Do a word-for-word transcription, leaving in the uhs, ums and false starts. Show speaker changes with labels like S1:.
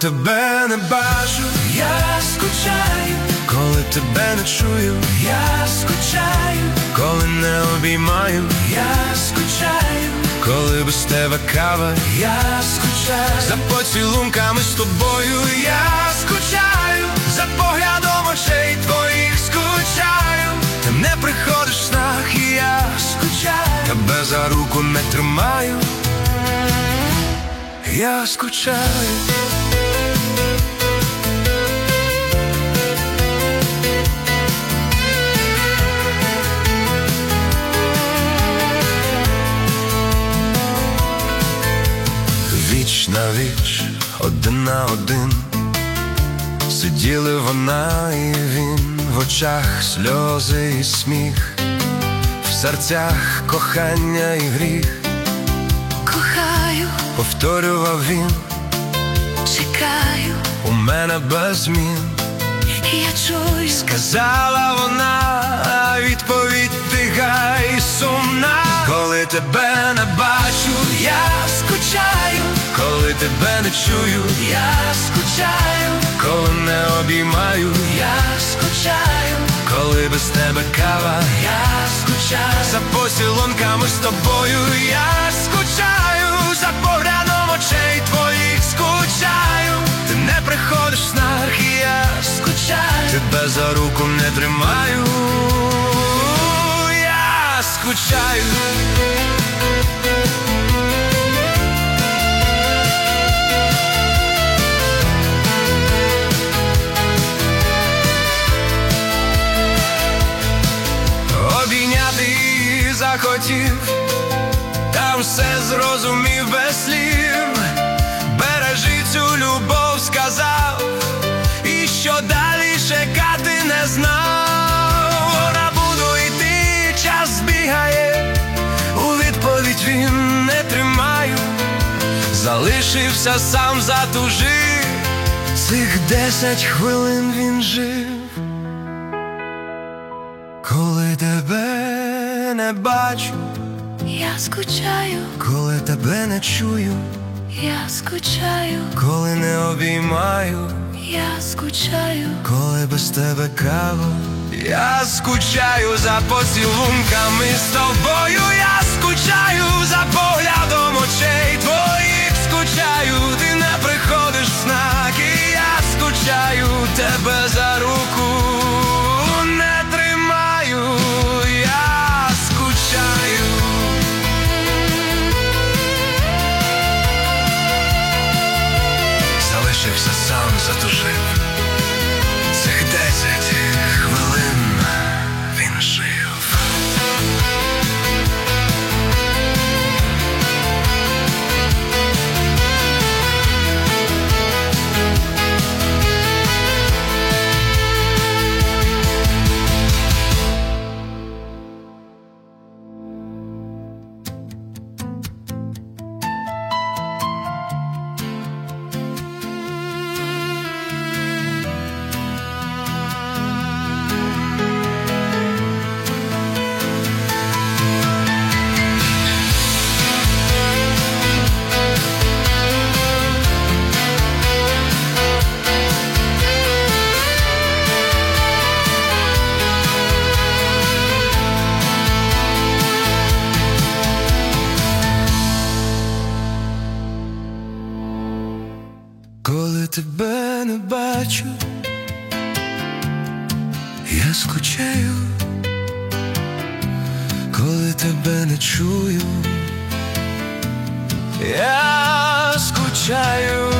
S1: тебе не бачу,
S2: я скучаю,
S1: коли тебе не чую,
S2: я скучаю,
S1: коли не обіймаю,
S2: я скучаю,
S1: коли без тебе кава,
S2: я скучаю,
S1: за поцілунками з тобою я скучаю, за поглядом очей твоїх скучаю. Ти не приходиш в снах і я
S2: скучаю,
S1: тебе за руку не тримаю, я скучаю. Віч на віч, один на один, сиділи вона і він, в очах сльози і сміх, в серцях кохання і гріх.
S2: Кохаю,
S1: повторював він,
S2: чекаю,
S1: у мене без змін.
S2: я чую,
S1: сказала вона, а відповідь тиха і сумна. Коли тебе не бачу,
S2: я скучаю,
S1: коли тебе не чую,
S2: я скучаю,
S1: коли не обіймаю,
S2: я скучаю,
S1: коли без тебе кава,
S2: я скучаю,
S1: за поцілунками з тобою я скучаю, за поглядом очей твоїх скучаю. Ти не приходиш в снах і я
S2: скучаю,
S1: тебе за руку не тримаю, я скучаю. Обійняти її захотів, та все зрозумів без слів. Бережи цю любов, сказав, і що далі чекати не знав. Вона буду йти, час збігає, у відповідь він не тримаю. Залишився сам, затужив, цих десять хвилин він жив. Коли тебе не бачу,
S2: я скучаю,
S1: коли тебе не чую,
S2: я скучаю,
S1: коли не обіймаю,
S2: я скучаю,
S1: коли без тебе кава, я скучаю, за поцілунками з тобою я скучаю, за поглядом очей твоїх скучаю. Ти не приходиш в снах і я скучаю, тебе за руку не тримаю, я скучаю. Залишився сам, затужив, цих десять хвилин він жив. Коли тебе не бачу, я скучаю, коли тебе не чую, я скучаю.